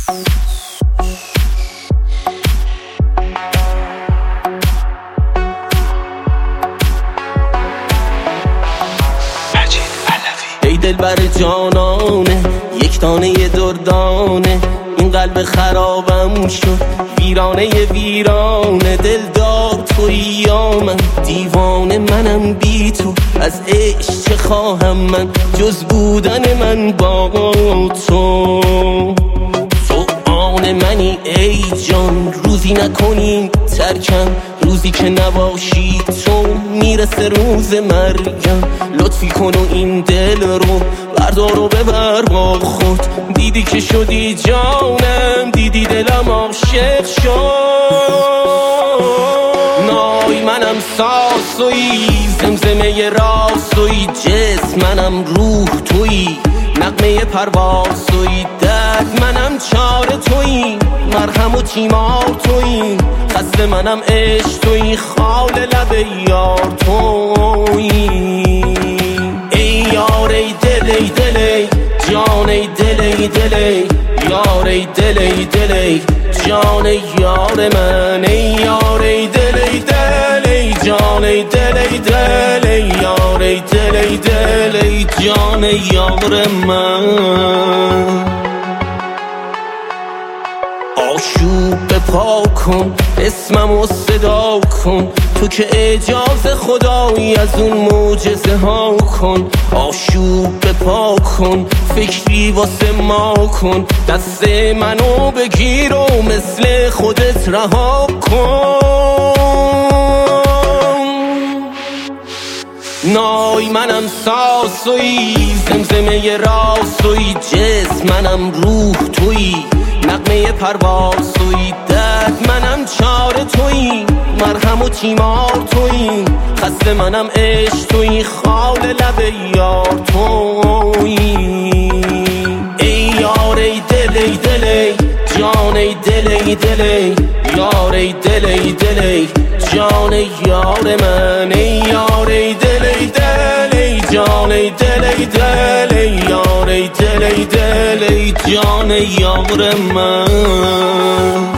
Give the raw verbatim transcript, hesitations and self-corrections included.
ای دل بر جانانه یک دانه دردانه، این قلب خرابم شد ویرانه ویرانه. دل دار تویی یا من دیوانه منم بی تو، از عشق چه خواهم من جز بودن من با تو. تو آن منی ای جان، روزی نکنی ترکم، روزی که نباشی تو میرسه روز مرگم. لطفی کن و این دل رو بردار و ببر با خود، دیدی که شدی جانم، دیدی دلم عاشق شد. نای منم ساسوی، زمزمه راسوی، جسم منم روح تویی، نغمه پروازوی، درد منم چاره تویی، مرهم و تیمار تویی، خسته منم عشق تویی، خال لب یار تویی. ای یار ای دل ای دل ای جان ای دل ای دل ای یار ای دل ای دل ای جان یار من. ای یار ای دل ای دل ای جان ای دل ای دل ای یار ای دل ای دل ای جان یار من. آشوب بپا کن اسممو صدا کن، تو که اجازه خدایی از اون معجزه ها کن. آشوب بپا کن فکری واسه ما کن، دست منو بگیر و مثل خودت رها کن. نای منم ساسوی، زمزمه راسوی، جسم منم روح تویی، نغمه پروازوی، درد منم چاره تویی، مرهم و تیمار تویی، خسته منم عشق تویی، خال لب یار تویی. ای یار ای دل ای دل ای جان ای دل ای دل ای یار ای دل ای دل ای جان یار من. ای یار ای دل ای دل ای جان ای دل ای دل ای یار ای دل ای دل ای جان یار من.